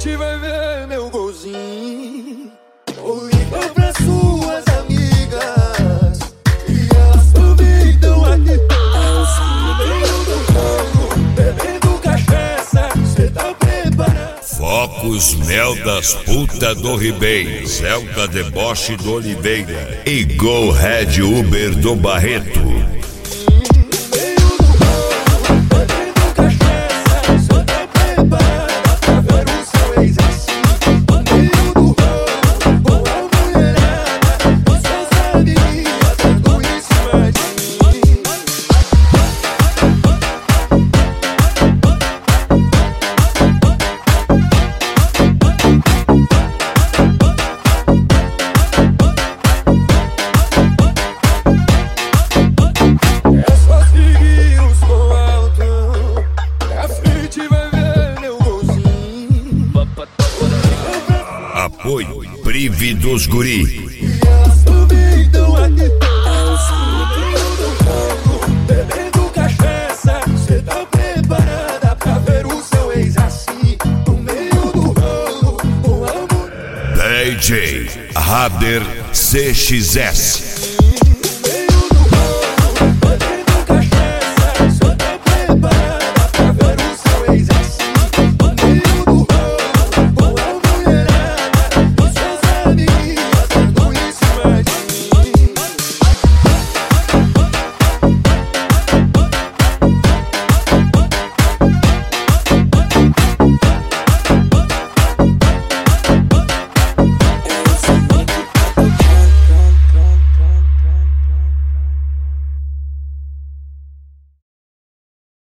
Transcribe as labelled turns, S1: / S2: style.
S1: frente vai ver meu golzinho. Ou liga pra suas amigas e elas aproveitam aqui. Meio do jogo, bebendo cachaça, cê tá preparado?
S2: Focos Mel das Puta do Ribeiro, Zelda Deboche do Oliveira e Go Red Uber do Barreto. Apoio Prive dos Guri.
S1: E elas aproveitam aqui. Bebendo cachaça, cê tá preparada pra ver o seu ex assim, no meio do rolo, com a mulher.
S2: DJ Rader CXS.